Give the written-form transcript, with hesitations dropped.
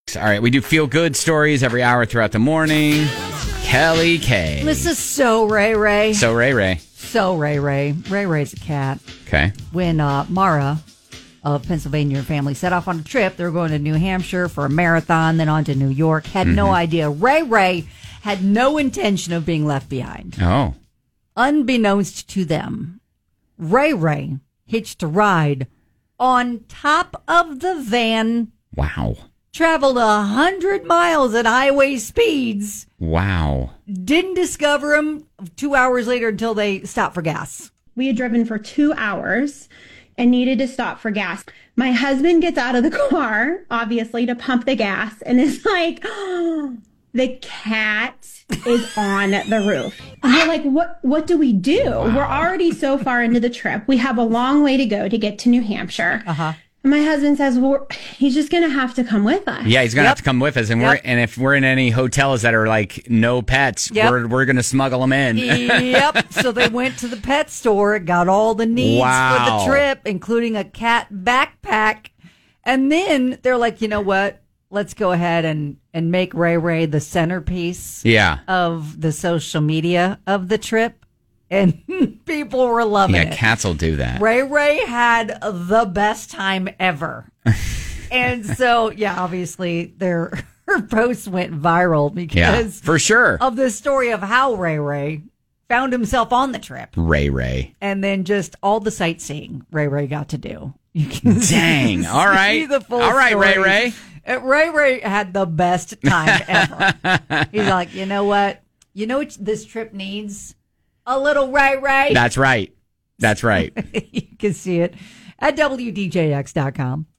All right, we do feel-good stories every hour throughout the morning. Kelly K. This is so Ray. So Ray. So Ray. Ray's a cat. Okay. When Mara of Pennsylvania family set off on a trip, they were going to New Hampshire for a marathon, then on to New York. Had no idea. Ray had no intention of being left behind. Oh. Unbeknownst to them, Ray hitched a ride on top of the van. Wow. Traveled 100 miles at highway speeds. Wow. Didn't discover him 2 hours later until they stopped for gas. We had driven for 2 hours and needed to stop for gas. My husband gets out of the car, obviously, to pump the gas, and is like, oh, the cat is on the roof. And we're like, what do we do? Wow. We're already so far into the trip. We have a long way to go to get to New Hampshire. Uh-huh. And my husband says, well, he's just going to have to come with us. Yeah, he's going to have to come with us. And if we're in any hotels that are like no pets, we're going to smuggle them in. Yep. So they went to the pet store, got all the needs for the trip, including a cat backpack. And then they're like, you know what? Let's go ahead and make Ray the centerpiece of the social media of the trip. And people were loving it. Yeah, cats will do that. Ray had the best time ever. And so, obviously, her posts went viral because for sure, of the story of how Ray found himself on the trip. Ray. And then just all the sightseeing Ray got to do. You can Dang. All right. The full all right, story. Ray. Ray had the best time ever. He's like, you know what? You know what this trip needs? A little Ray. That's right. You can see it at WDJX.com.